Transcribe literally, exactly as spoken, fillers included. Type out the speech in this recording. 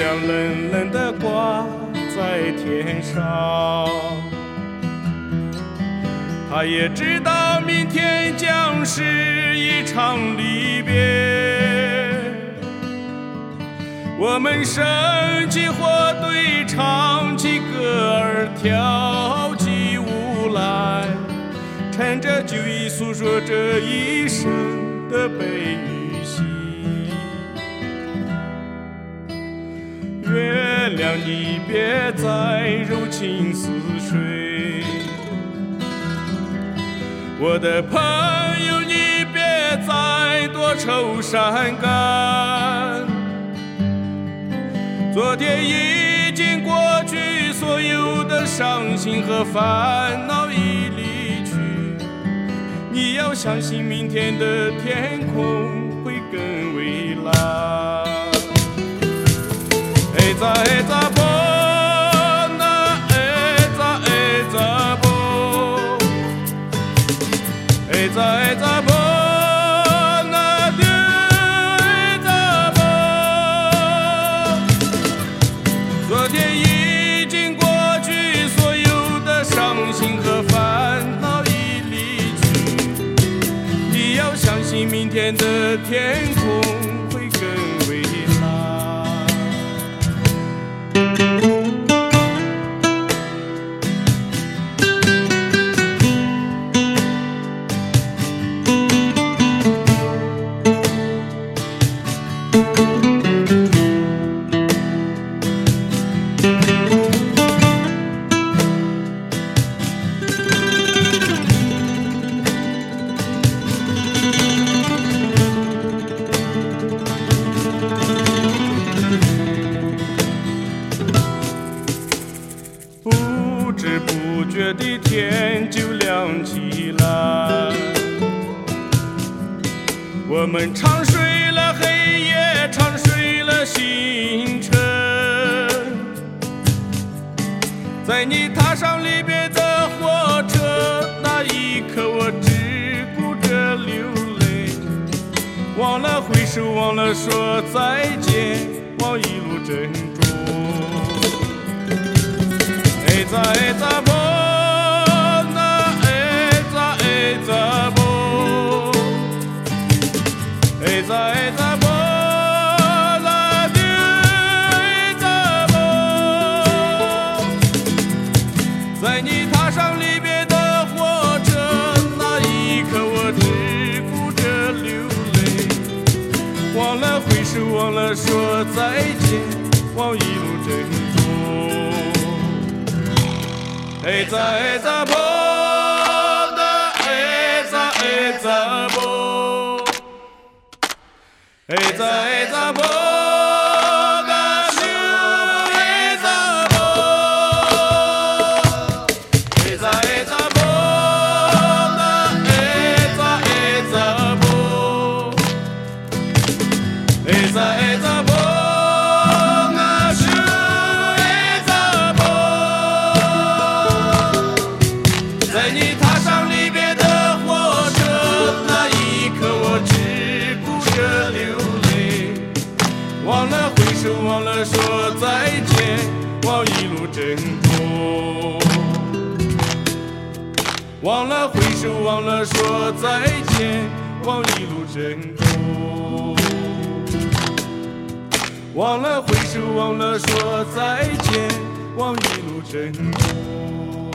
亮冷冷地挂在天上。他也知道明天将是一场离别，我们生起火堆，唱起歌儿，跳起舞来，趁着酒意诉说这一生的悲与喜。月亮你别再柔情似水，我的朋友你别再多愁善感，昨天已经过去，所有的伤心和烦恼已离去，你要相信明天的天空会更蔚蓝。哎咋哎咋啵那哎咋哎咋啵，哎咋哎咋啵那的哎咋啵，昨天已经过去，所有的伤心和烦恼已离去，你要相信明天的天空会更蔚蓝。不知不觉的天就亮起来，我们唱睡了黑夜，唱睡了星辰，在你踏上离别的火车，那一刻我只顾着流泪，忘了挥手，忘了说再见，忘一路珍重。哎咋哎咋啵那哎咋哎咋啵，哎咋哎咋啵那的哎咋啵，在你踏上离别的火车，那一刻我只顾着流泪，忘了挥手，忘了说再见，忘一路珍重。哎咋哎咋啵的哎咋哎咋啵，哎咋哎咋啵个咻哎咋啵，哎咋哎咋啵的哎咋哎咋啵，哎咋哎咋啵。在你踏上离别的火车，那一刻我只顾着流泪，忘了挥手，忘了说再见，忘一路珍重。忘了挥手，忘了说再见，忘一路珍重。忘了挥手，忘了说再见，忘一路珍重。